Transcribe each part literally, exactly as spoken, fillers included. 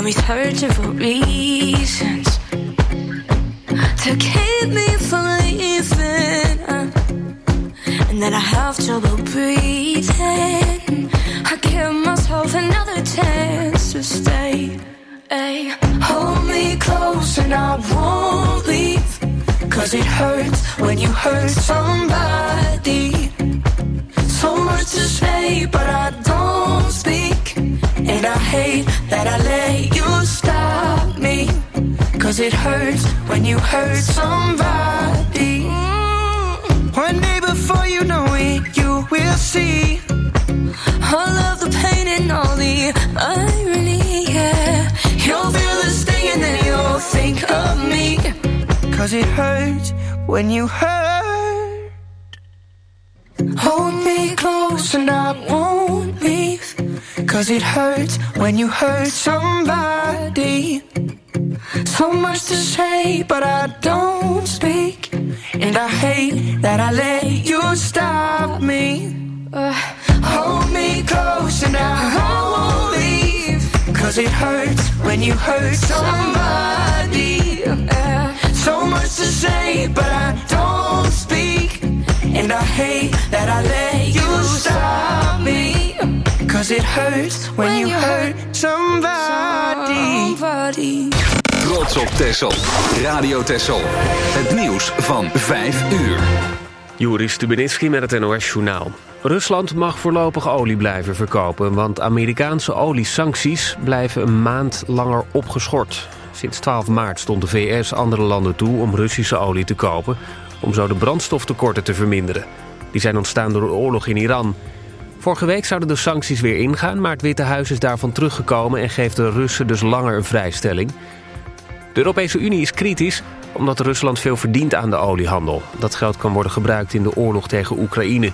me searching for reasons to keep me from leaving, and then I have trouble breathing. I give myself another chance to stay. Hey, hold me close and I won't leave, 'cause it hurts when you hurt somebody. So much to say, but I don't speak. And I hate that I let you stop me, 'cause it hurts when you hurt somebody. One day before you know it, you will see all of the pain and all the irony, yeah. You'll feel the sting and then you'll think of me, 'cause it hurts when you hurt. Hold me close and I won't leave, 'cause it hurts when you hurt somebody. So much to say, but I don't speak. And I hate that I let you stop me. Uh, hold me close and I won't leave, 'cause it hurts when you hurt somebody. Uh, so much to say, but I don't speak. And I hate that I let you stop me, 'cause it hurts when you hurt somebody. somebody. Trots op Texel. Radio Texel. Het nieuws van vijf uur. Joris Stubenitski met het N O S-journaal. Rusland mag voorlopig olie blijven verkopen, want Amerikaanse oliesancties blijven een maand langer opgeschort. Sinds twaalf maart stond de V S andere landen toe om Russische olie te kopen, om zo de brandstoftekorten te verminderen. Die zijn ontstaan door de oorlog in Iran. Vorige week zouden de sancties weer ingaan, maar het Witte Huis is daarvan teruggekomen en geeft de Russen dus langer een vrijstelling. De Europese Unie is kritisch omdat Rusland veel verdient aan de oliehandel. Dat geld kan worden gebruikt in de oorlog tegen Oekraïne.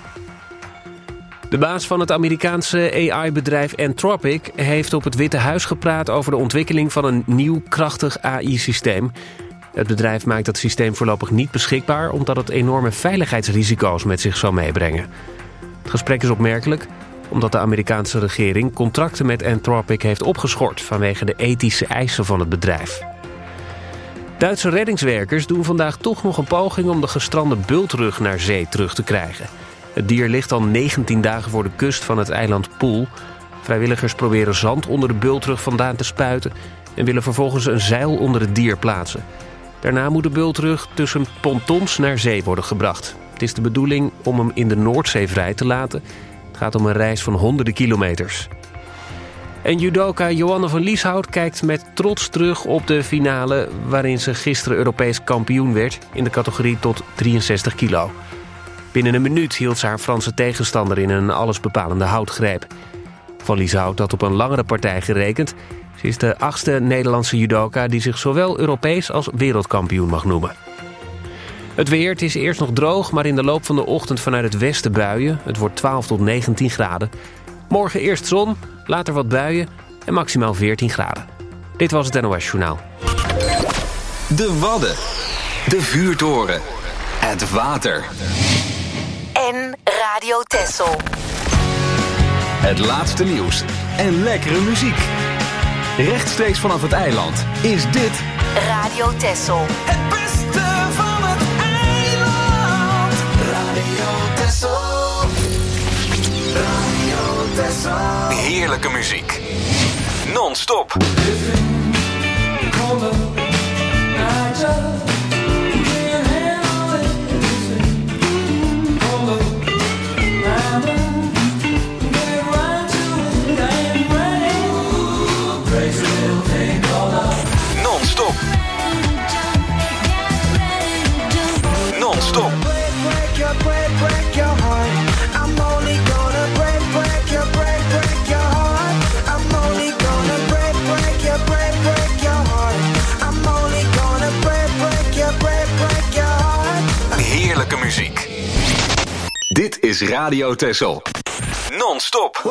De baas van het Amerikaanse A I-bedrijf Anthropic heeft op het Witte Huis gepraat over de ontwikkeling van een nieuw krachtig A I-systeem. Het bedrijf maakt dat systeem voorlopig niet beschikbaar omdat het enorme veiligheidsrisico's met zich zou meebrengen. Het gesprek is opmerkelijk omdat de Amerikaanse regering contracten met Anthropic heeft opgeschort vanwege de ethische eisen van het bedrijf. Duitse reddingswerkers doen vandaag toch nog een poging om de gestrande bultrug naar zee terug te krijgen. Het dier ligt al negentien dagen voor de kust van het eiland Poel. Vrijwilligers proberen zand onder de bultrug vandaan te spuiten en willen vervolgens een zeil onder het dier plaatsen. Daarna moet de bultrug tussen pontons naar zee worden gebracht. Het is de bedoeling om hem in de Noordzee vrij te laten. Het gaat om een reis van honderden kilometers. En judoka Joanne van Lieshout kijkt met trots terug op de finale waarin ze gisteren Europees kampioen werd in de categorie tot drieënzestig kilo. Binnen een minuut hield ze haar Franse tegenstander in een allesbepalende houtgreep. Van Lieshout had op een langere partij gerekend. Ze is de achtste Nederlandse judoka die zich zowel Europees als wereldkampioen mag noemen. Het weer, het is eerst nog droog, maar in de loop van de ochtend vanuit het westen buien. Het wordt twaalf tot negentien graden. Morgen eerst zon, later wat buien en maximaal veertien graden. Dit was het N O S-journaal. De Wadden. De vuurtoren. Het water. En Radio Texel. Het laatste nieuws en lekkere muziek. Rechtstreeks vanaf het eiland is dit Radio Texel. Het beste van het eiland. Radio Texel. Radio Texel. heerlijke muziek. Non-stop. Non-stop. Non-stop. Heerlijke muziek. Dit is Radio Texel. Non-stop.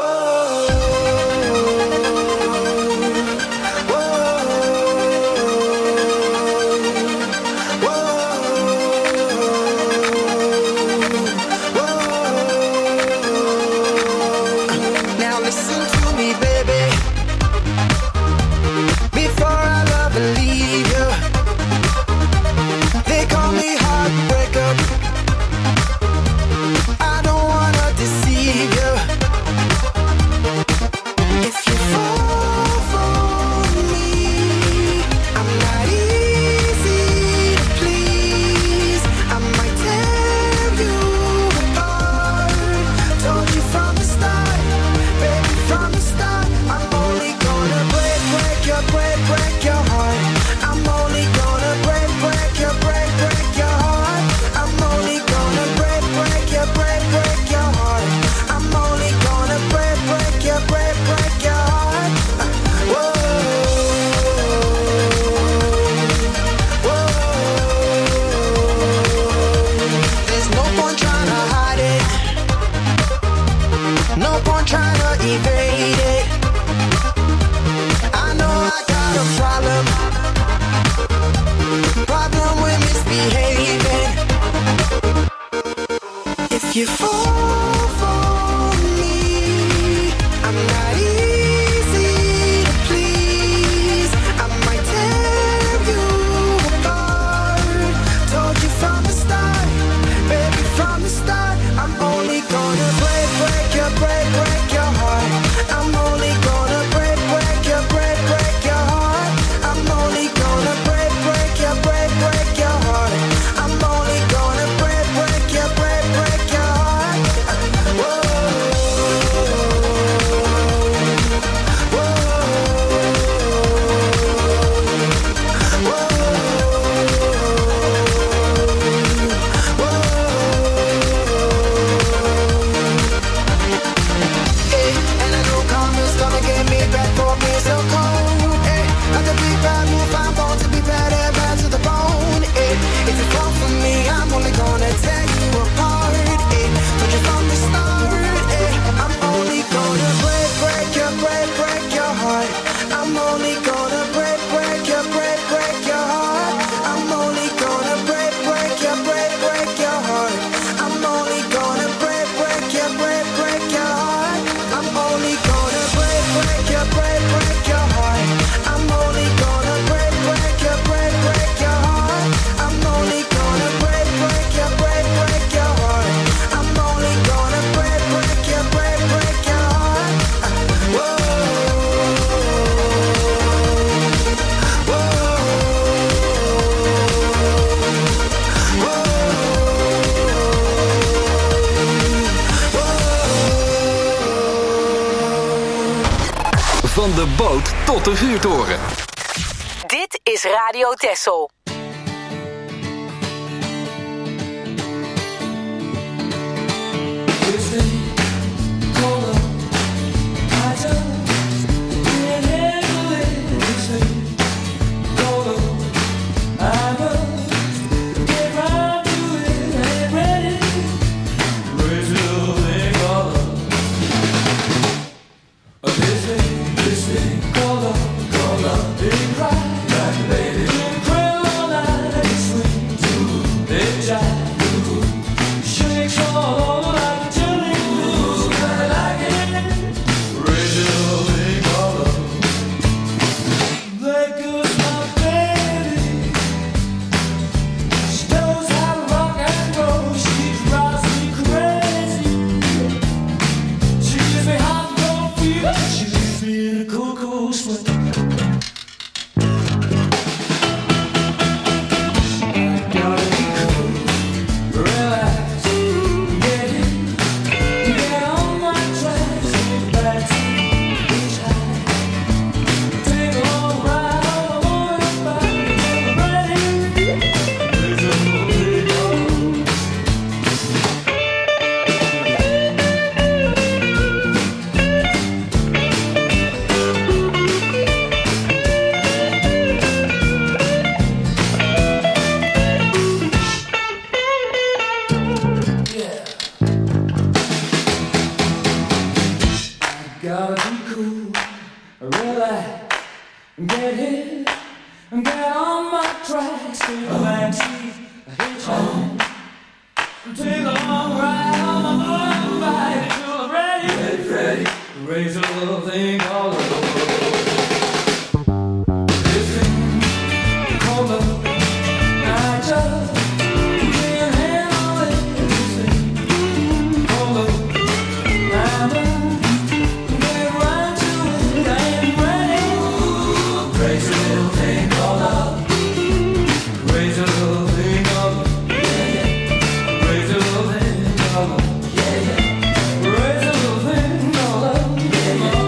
Now listen to me, baby. you fall for me. I'm not easy to please. I might tear you apart. Told you from the start, baby, from the start. I'm only gonna break, break your, break, break your heart. I'm only gonna break, break your, break, break your heart. I'm only gonna break, break your, break, break your heart. I'm only gonna break, break your, break, break your heart. Whoa, whoa, whoa. And I know karma's gonna get me back for me so cold. Eh, not to be bad, move, I'm born to be bad and bad to the bone. Eh, if you fall for me, I'm only gonna tear you apart. Eh, told you from the start. Eh, I'm only gonna break, break your, break, break your heart. I'm only gonna break, break your, break, break your heart. I'm only gonna break, break your, break, break your heart. I'm only gonna break, break your, break, break your heart. I'm only gonna break, break your, break, break your heart. I'm only gonna break, break your, break, break your heart. I'm only gonna break, break your, break, break your heart. I'm only gonna break, break your, break, break your heart. Whoa, whoa, Van de boot tot de vuurtoren. Dit is Radio Texel. yeah, yeah.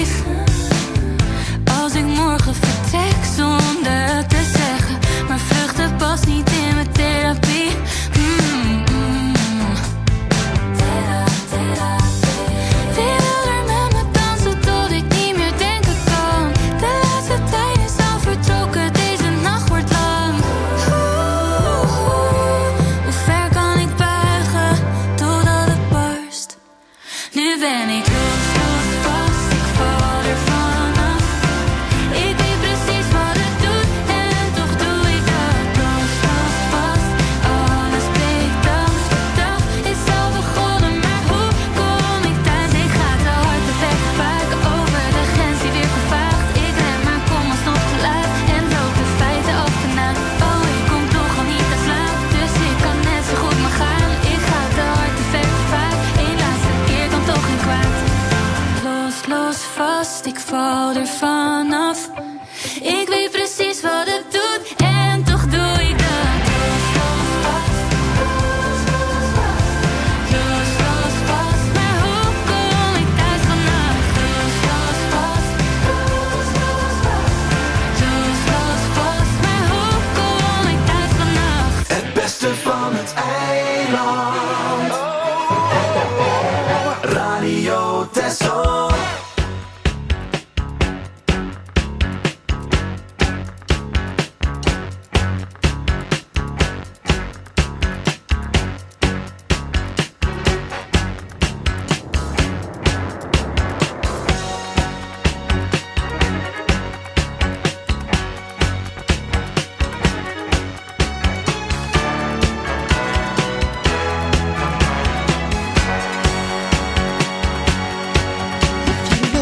lief. Als ik morgen vertrek zonder het te zeggen, maar vluchten past niet in mijn therapie. Mm-mm. Wie wil er met me dansen tot ik niet meer denken kan? De laatste tijd is al vertrokken, deze nacht wordt lang. Oeh, hoe ver kan ik buigen totdat het barst? Nu ben ik los, los, vast, ik val er vanaf. Ik weet precies wat het doet en toch doe ik dat. Los, los, vast, alles breekt dag. De dag is al begonnen, maar hoe kom ik thuis? Ik ga te hard, te ver, vaak over de grens die weer vervaagt. Ik ren, maar kom alsnog te laat en loop de feiten achterna. Oh, ik kom toch al niet te slaap, dus ik kan net zo goed maar gaan. Ik ga te hard, te ver, vaak, één laatste keer kan toch geen kwaad. Los, los, vast, ik val er vanaf. Ik weet precies wat het doet en toch doe ik dat. Los, los, vast. Los, los, vast, maar hoe kom ik thuis vannacht? Los, los, vast. Los, los, vast. Los, los, vast, maar hoe kom ik thuis vannacht? Het beste van het eiland. Radio Texel. If you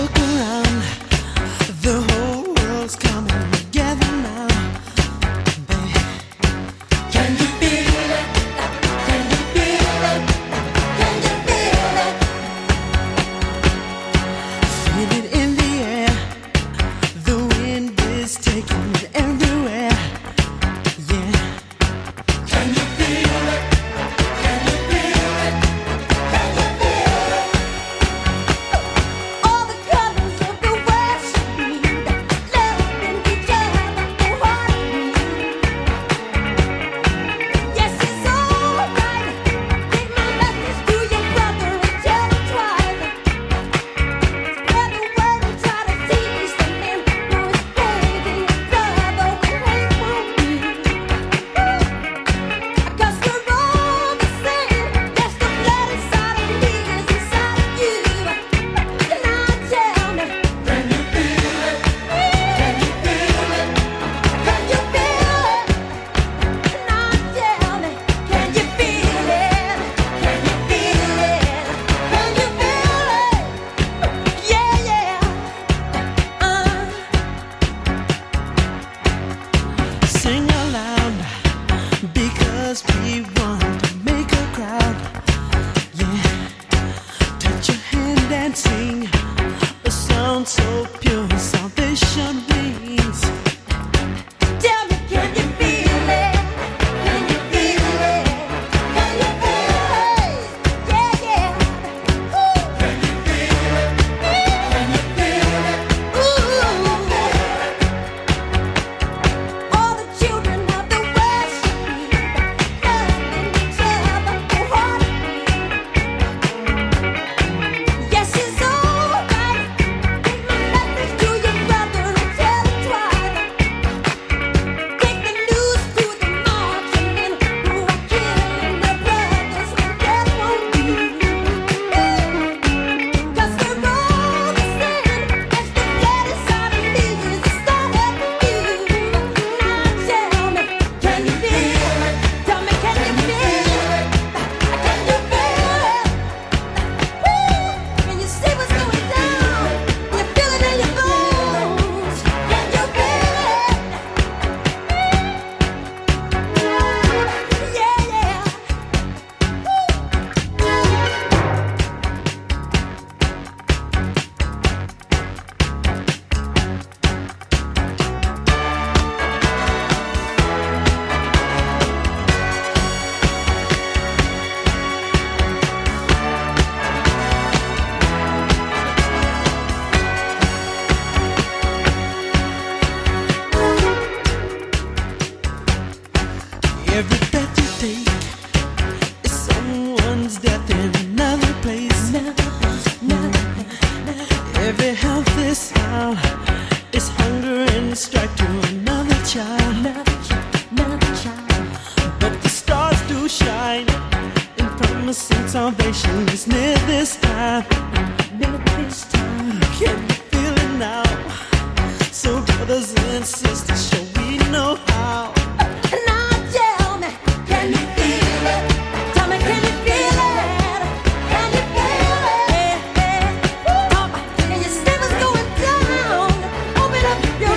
Every healthy hour is hunger and strike to another child. Another child, another child. But the stars do shine, and promising salvation is near this time. Near this time. Can you feel it now? So brothers and sisters, shall we know how? Now tell me, can you feel it? Tell me, can you feel it? Can you feel it? Hey, hey. Oh, and your stomach's going down. Open up your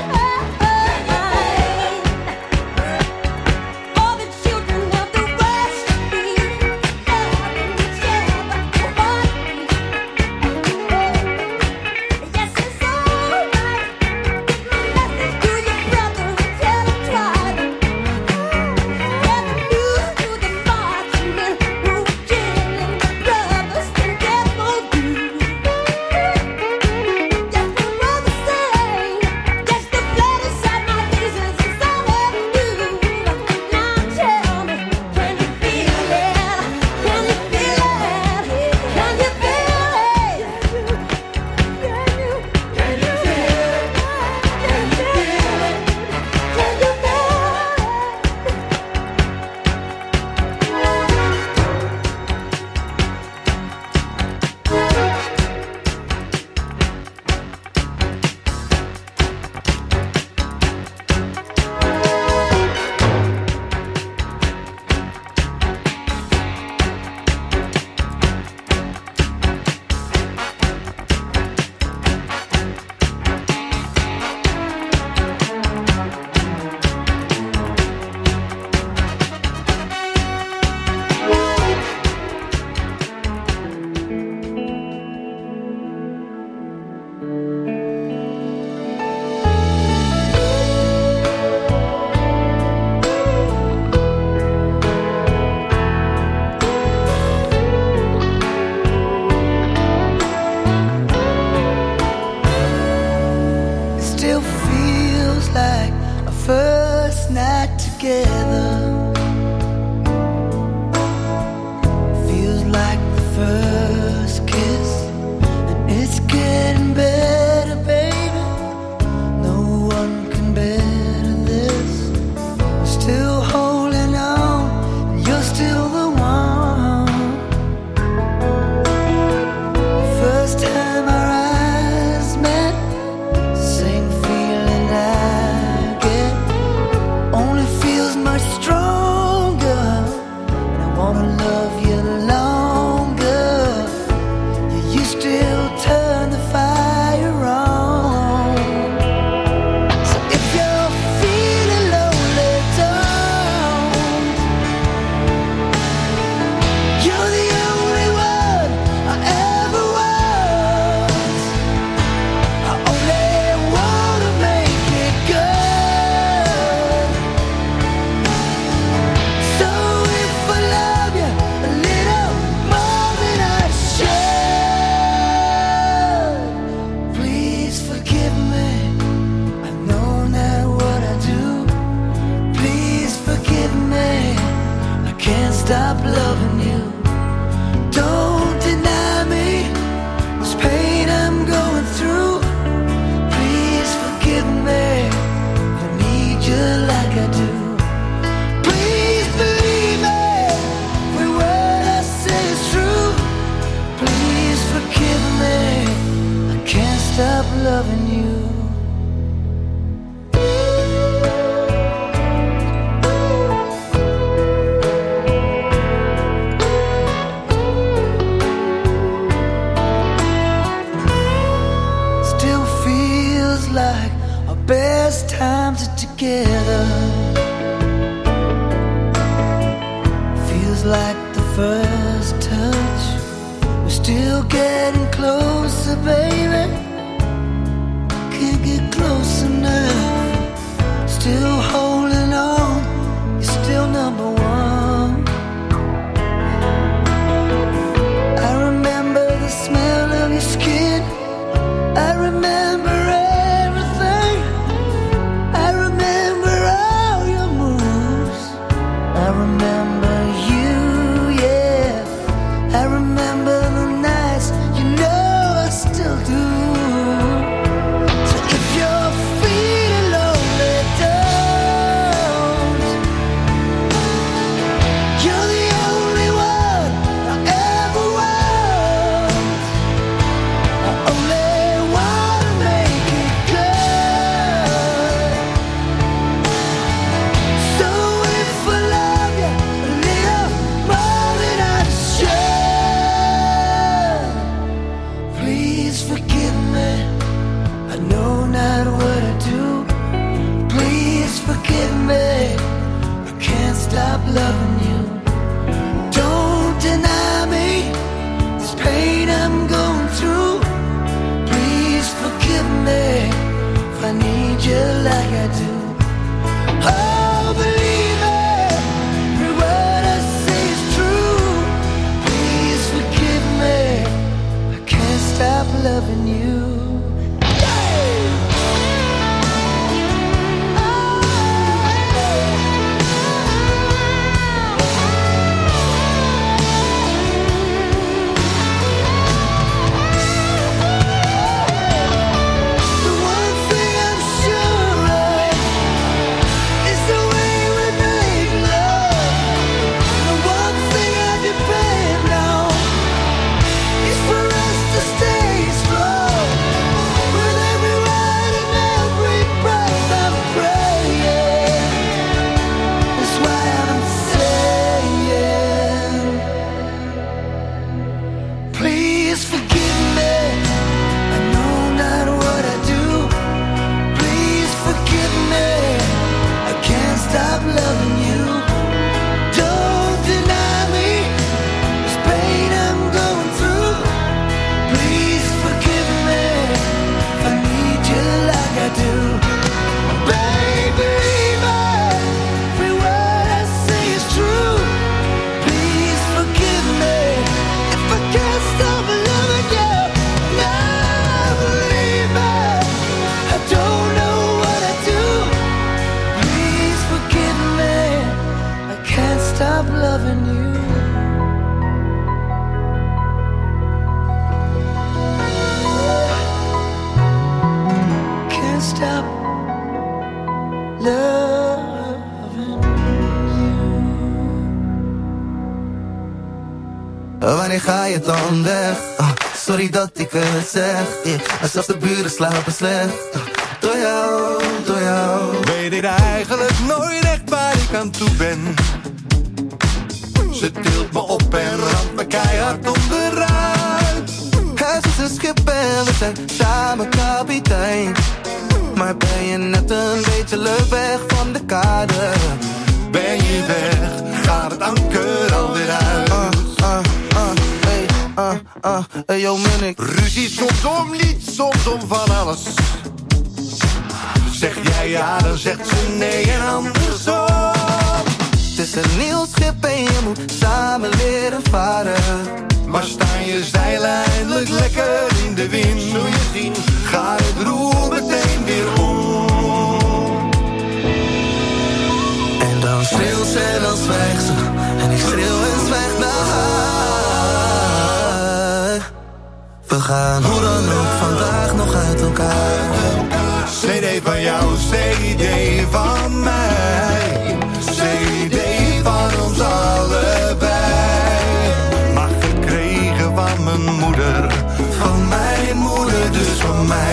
mind. All the children of the West need love and each other. Yes, it's alright. Give my message to your brother and tell him try. Get the news to the marching men who killing the brothers and get more good. Just the brother say, just the blood inside my veins is all I do. Now tell me, can you feel it? Can you feel it? Can you feel it? Can you? Can you feel it? Can you feel it? Can you feel It still feels like our first night together. Feels like the first kiss, and it's getting better, baby. No one can better this. I'm still holding on, and you're still the one. First time our eyes met, same feeling I get, only feels much stronger. And I wanna love you longer. Yeah, you still turn the fire on. So if you're feeling lonely, don't. You're the only one I ever was. I only wanna make it good. So if I love you a little more than I should, please forgive me. I know not what I do. Please forgive me. I can't stop loving you. Don't deny me this pain I'm going through. Please forgive me. I need you like I do. Please believe me. Every word I say is true. Please forgive me. I can't stop loving you. Still feels like our best times are together. Feels like the first touch. We're still getting closer, baby. Can't get close enough. Still holding on. You're still number one. I remember the smell of your skin. I remember everything. I remember all your moves. I remember you, yeah. I remember the nights you Please forgive me, I know not what I do. Please forgive me, I can't stop loving you. Don't deny me this pain I'm going through. Please forgive me if I need you like I do. Oh, believe me, every word I say is true. Please forgive me, I can't stop loving you. Wanneer ga je dan weg? Oh, sorry dat ik het zeg, yeah. En zelfs de buren slapen slecht, oh, door jou, door jou. Weet ik eigenlijk nooit echt waar ik aan toe ben. Ze tilt me op en ramt me keihard onderuit. Huis is een schip en we zijn samen kapitein. Maar ben je net een beetje leuk weg van de kade? Ben je weg, gaat het anker alweer uit. Uh, uh, uh, hey, uh, uh, hey yo Munnik. Ruzie soms om lied, soms om van alles. Zeg jij ja, dan zegt ze nee en andersom. Het is een nieuw schip en je moet samen leren varen. Maar staan je zeilen eindelijk lekker in de wind? Zul je zien, gaat het roer meteen weer om. En dan schreeuwt ze en dan zwijgt ze. En ik schreeuw en zwijg naar haar. We gaan hoe dan ook vandaag nog uit elkaar. C D van jou, C D van mij. C D van ons allebei. Maar gekregen van mijn moeder. Van mijn moeder, dus van mij.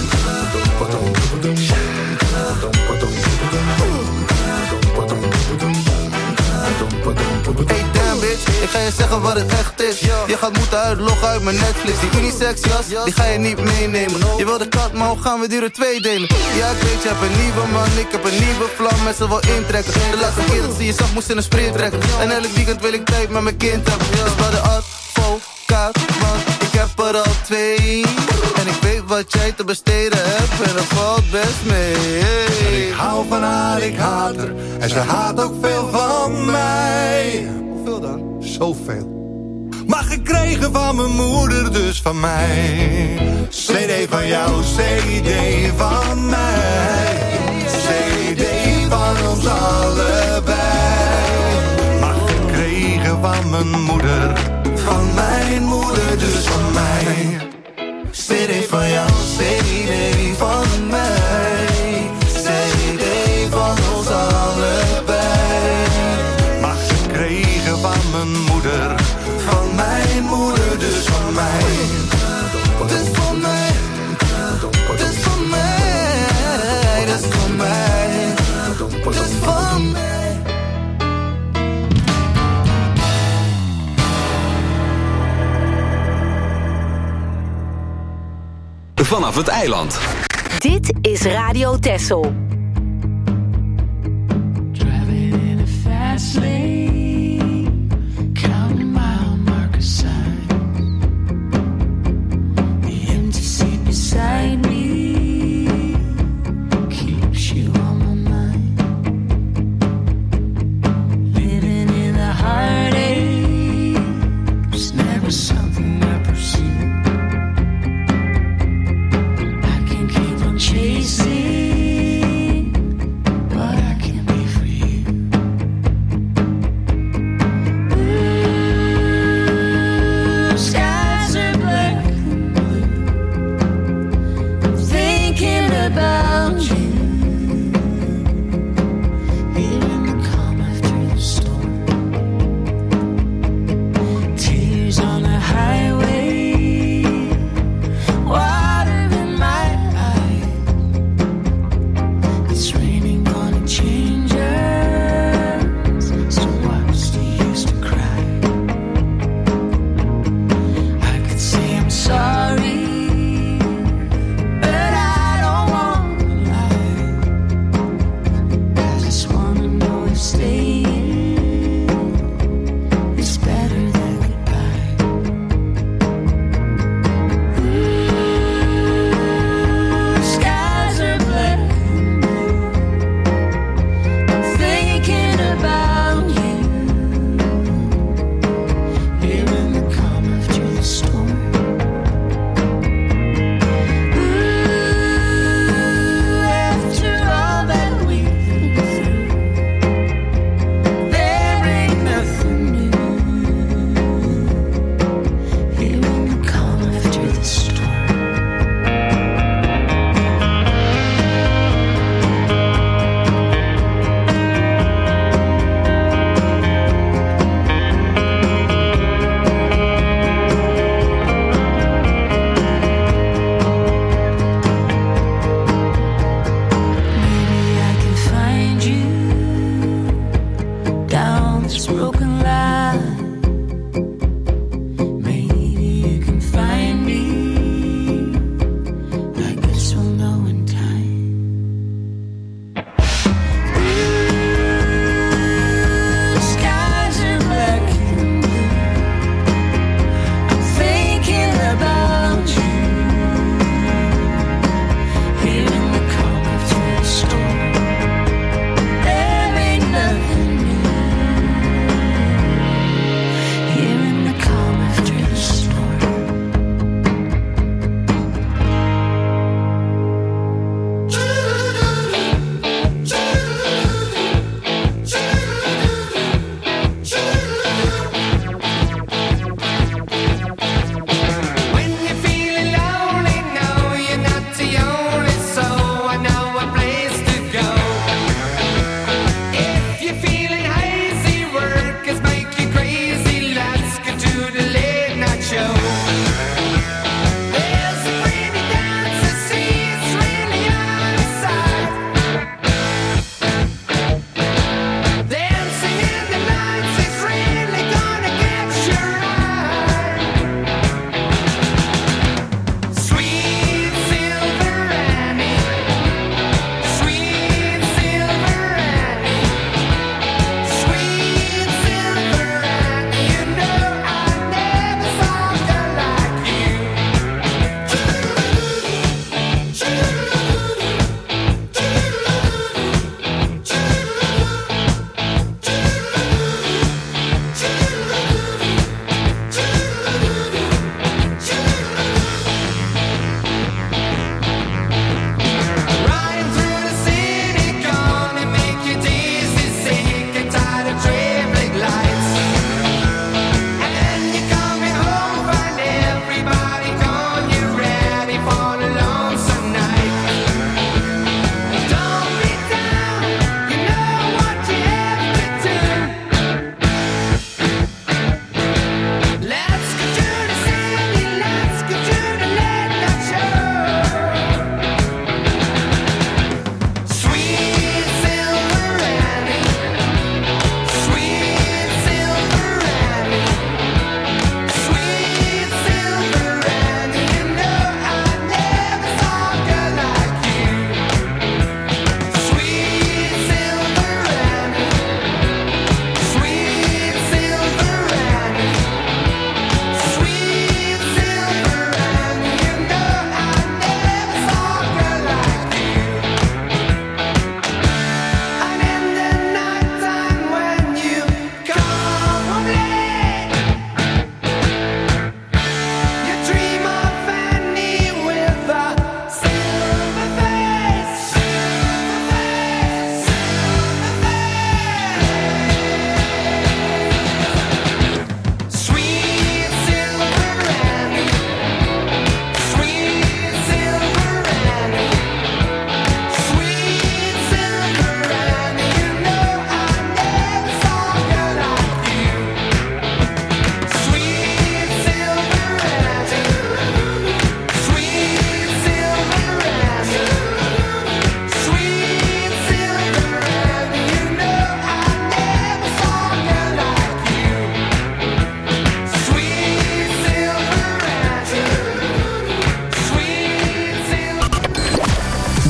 Hey damn bitch, ik ga je zeggen wat het echt is. Je gaat moeten uitloggen uit mijn Netflix. Die unisex jas, die ga je niet meenemen. Je wil de kat, maar hoe gaan we die er twee delen? Ja ik weet, je hebt een nieuwe man, ik heb een nieuwe vlam. Met ze wil intrekken. De laatste keer dat ze je zag, moest in een sprint trekken. En elk weekend wil ik tijd met mijn kind hebben. Dus bij de advocaat, want ik heb er al twee. En ik weet wat jij te besteden hebt. En dat valt best mee. Ik hou van haar, ik haat haar. En ze haat ook veel van mij. Hoeveel dan? Zoveel. Maar gekregen van mijn moeder, dus van mij. C D van jou, C D van mij. C D van ons allebei. Maar gekregen van mijn moeder. Van mijn moeder, dus van mij. C D van jou, C D van mij. C D van ons allebei. Maar gekregen van mijn moeder. Van mijn moeder, dus van mij. Dus van mij. Dus van mij. Dus van mij. Dus van mij. vanaf het eiland. Dit is Radio Texel. Driving in a fast lane, counting mile marker signs. The empty seat beside me keeps you on my mind. Living in a heartache was never something I pursued. I can keep on chasing.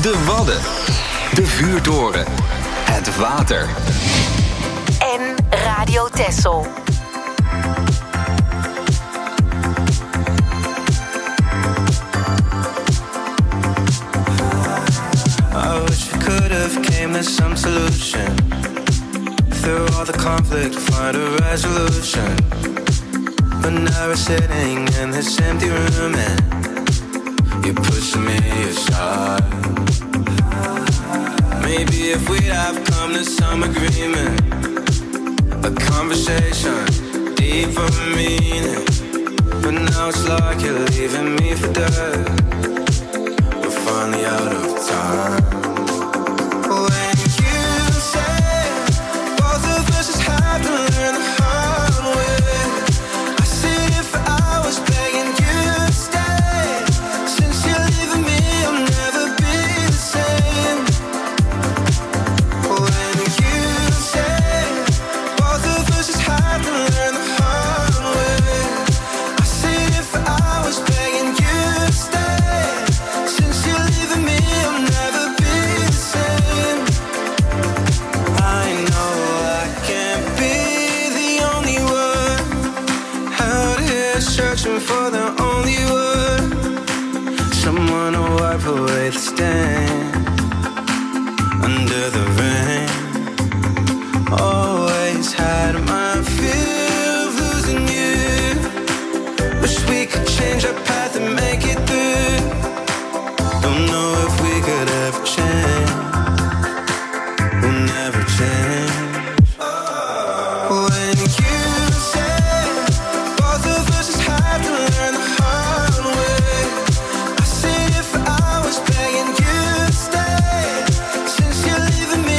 De Wadden. De Vuurtoren. Het water. En Radio Texel. I wish we could have came to some solution. Through all the conflict, find a resolution. But now we're sitting in this empty room and you're pushing me aside. Maybe if we'd have come to some agreement, a conversation, deeper meaning. But now it's like you're leaving me for dead. We're finally out of time. When you say both of us just have to learn the hard way, I sit here for hours begging you to stay. Since you're leaving me, I'll never be the same. When you say both of us just have to learn the hard way, I sit here for hours begging you to stay. Since you're leaving me, I'll never be the same. I know I can't be the only one out here searching for the only one, someone to wipe away the stain under the rain. Always had my fear of losing you. Wish we could change our path and make it through. Don't know if we could ever change. We'll never change. When you say both of us just have to learn the hard way, I sit here for hours begging you to stay. Since you're leaving me,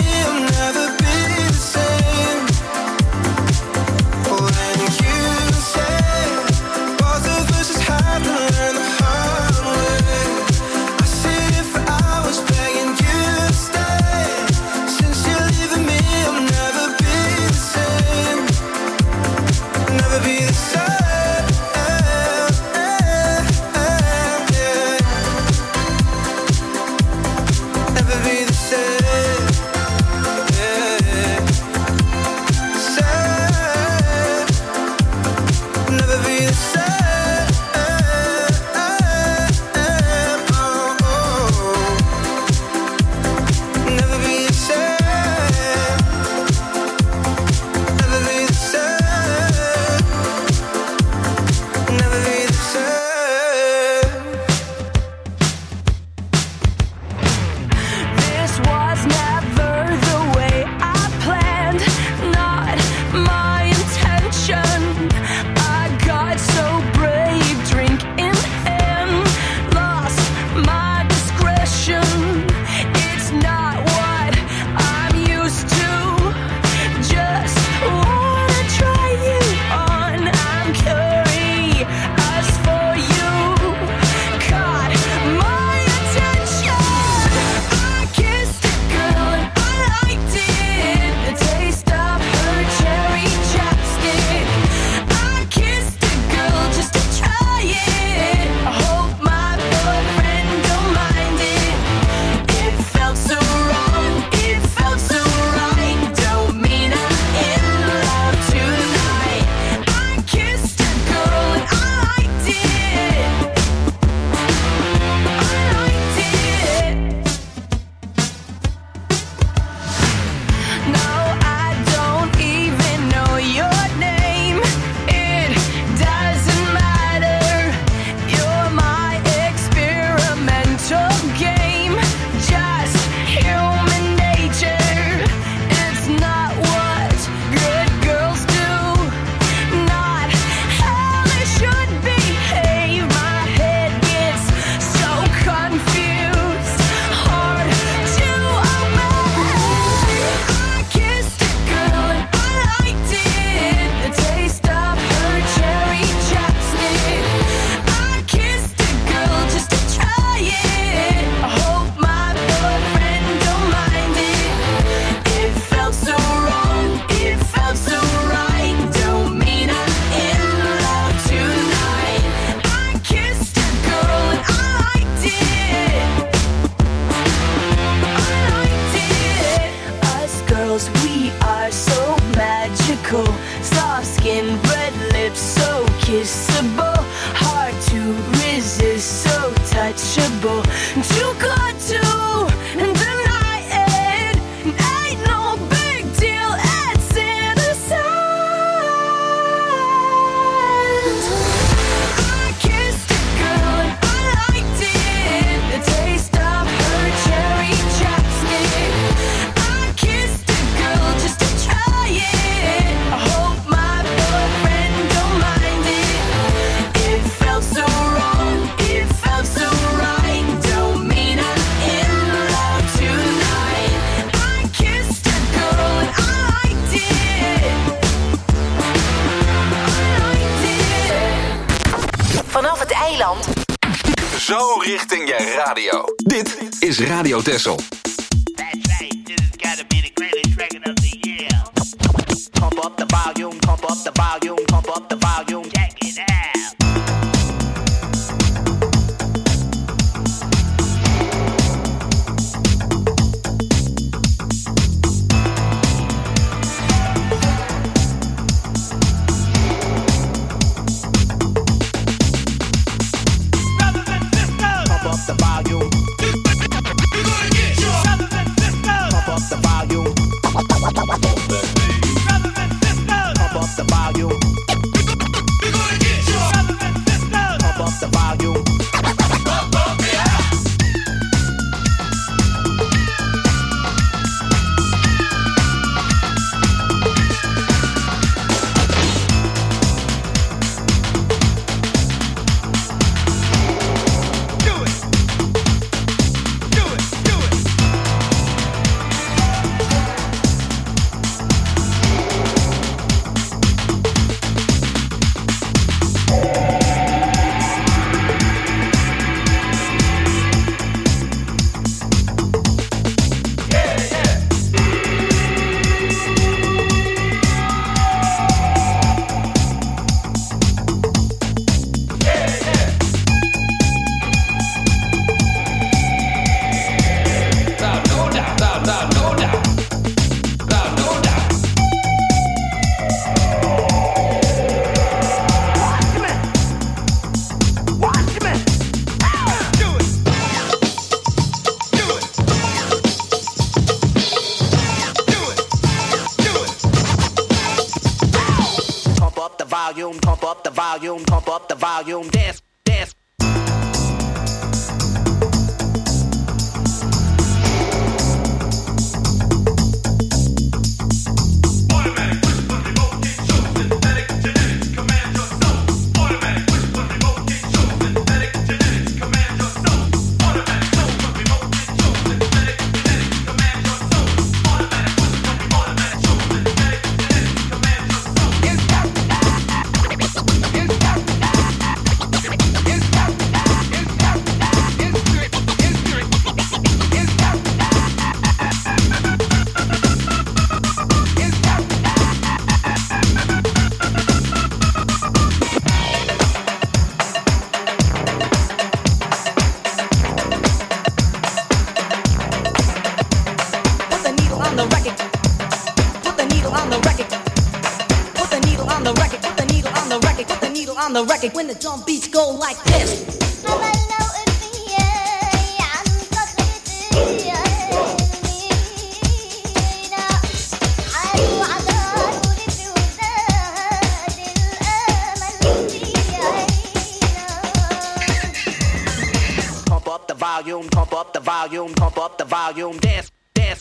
Flow richting je radio. Dit is Radio Texel. That's right, this has got to be the greatest record of the year. Pump up the volume, pump up the volume, pump up the volume, check it out. Volume, pump up the volume, dance, dance. Automatic, whisper, remote, get show, synthetic genetics, command your soul. Automatic, whisper, remote, get show, synthetic genetics, command your soul. Automatic, whisper, remote, get show, synthetic genetics, command your soul. Automatic, whisper, automatic, show, synthetic genetics, command your soul. It's got on the record when the drum beats go like this. Pump up the volume, pump up the volume, pump up the volume, dance, dance.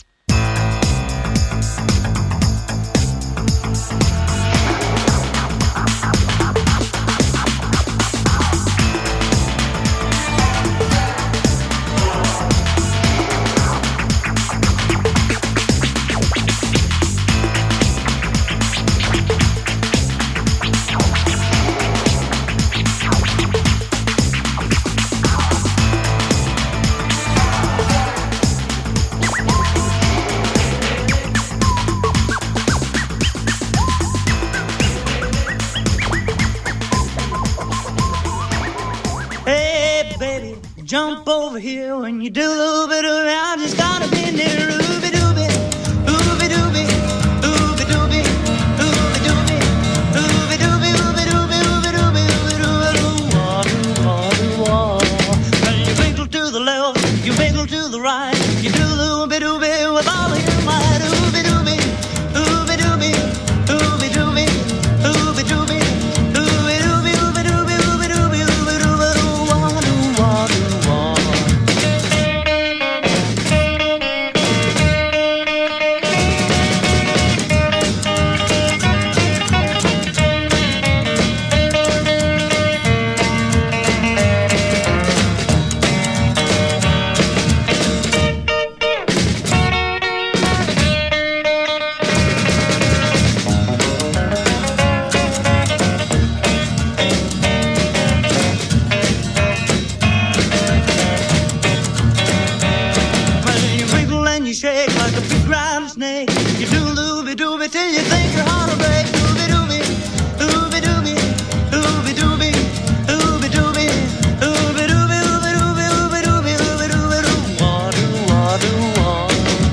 Jump over here when you do a little bit around. Just gotta be near Ruby Dooby, Ruby Dooby, Ruby Dooby, Ruby Dooby, Ruby Dooby, Ruby Dooby, Ruby Dooby, Ruby Dooby. When you wiggle to the left, you wiggle to the right, you do the Ruby Dooby with all of your might. Ruby Dooby, Ruby Dooby, Ruby Dooby, Ruby Dooby, Ruby Dooby, Ruby Dooby, Ruby Dooby, Ruby Dooby. shake like a big round snake. You do looby dooby till you think your heart will break. Dooby dooby, dooby dooby, dooby dooby, dooby dooby, dooby dooby, dooby dooby, dooby dooby, dooby dooby, doo wah doo wah doo wah.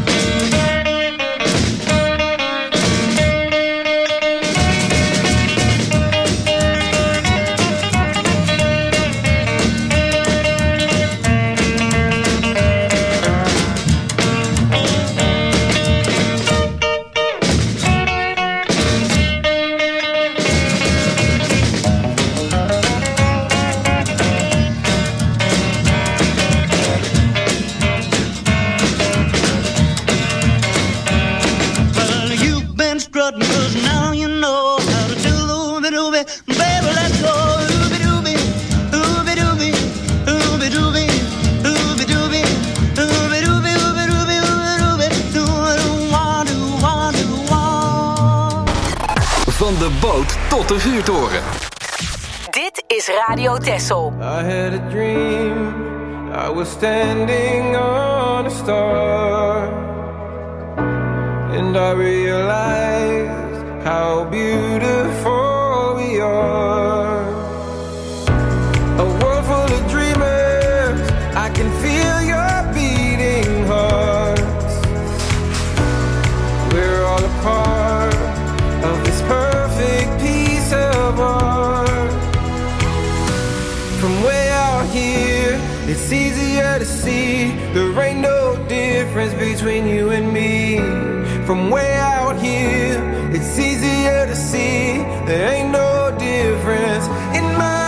Van de boot tot de vuurtoren. Dit is Radio Texel. I had a dream, I was standing on a star, and I realized how beautiful we are. A world full of dreamers, I can feel your beating hearts. We're all a part of this perfect piece of art. From way out here, it's easier to see there ain't no difference between you and me. From way out here, it's easier to see there ain't no difference in my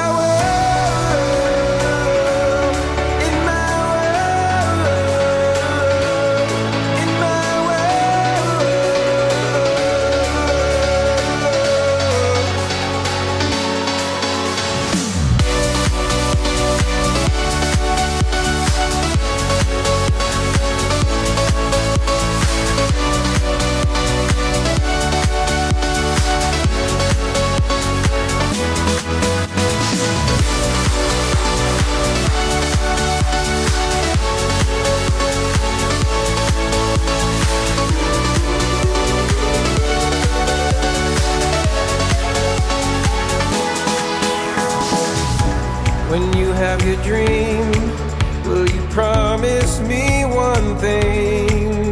when you have your dream, will you promise me one thing?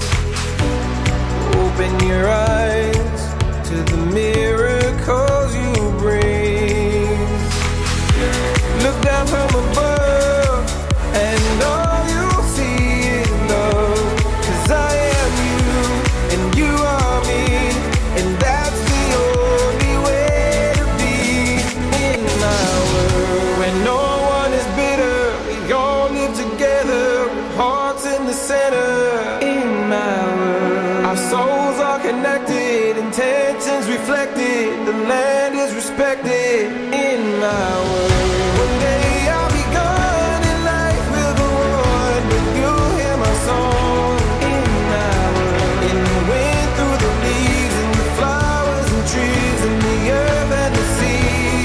Open your eyes to the miracles you bring. Look down from above and all you'll see is love. 'Cause I am you and you are me, and that's the only way to be in my world. When no one is bitter, we all live together with hearts in the center. In my world, our souls are connected, intentions reflected, the land is respected. In my world, one day I'll be gone and life will go on, but you'll hear my song. In my world, in the wind, through the leaves, and the flowers and trees, and the earth and the sea.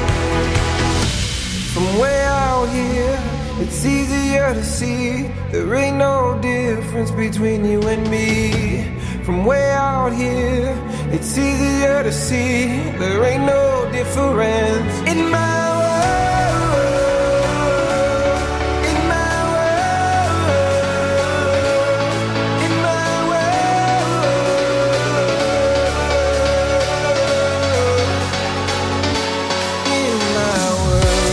From way out here, it's easier to see there ain't no difference between you and me. From way out here, it's easier to see there ain't no difference in my world. In my world. In my world. In my world.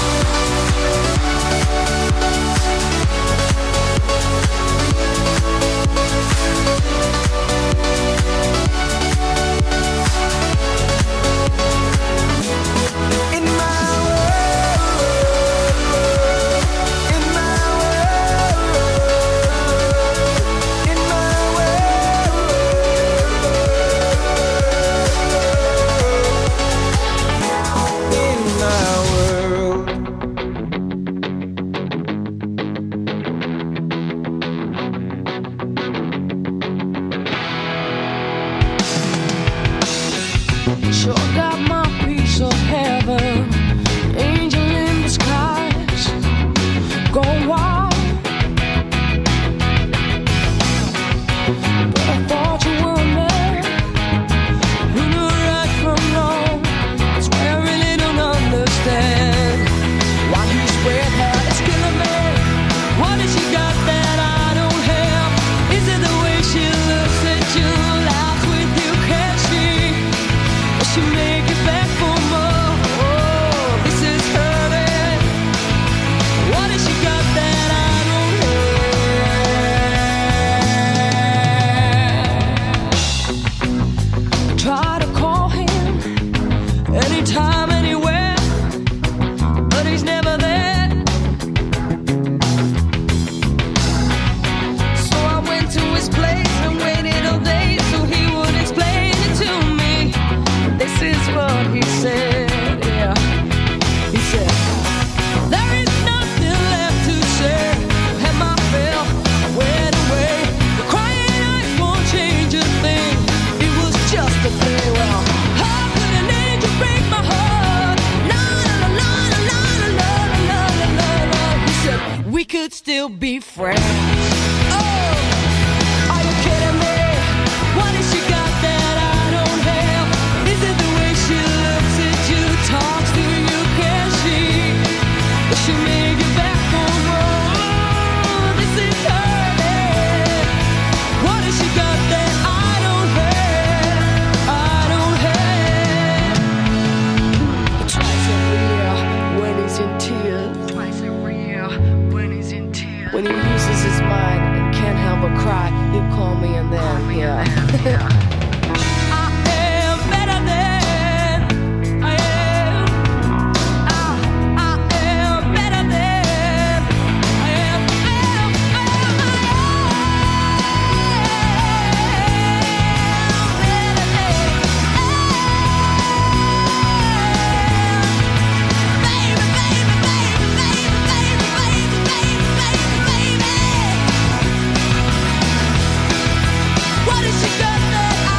Sure got my piece of heaven, angel in the skies, go wild. should still be friends. Oh, are you kidding me? What has she got that I don't have? Is it the way she looks at you, talks to you? Can she? Will she make it back home? Oh, this is her day. What has she got that I don't have? I don't have. Twice every year when he's in tears. Twice every year when he's in tears. When he loses his mind and can't help but cry, he'll call me and then, yeah. I am better than I am. I, I am better than I am. I am, I am, I What has she got that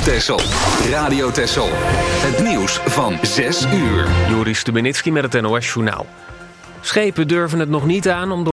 Texel. Radio Texel. Het nieuws van zes uur. Joris Stubenitski met het N O S Journaal. Schepen durven het nog niet aan om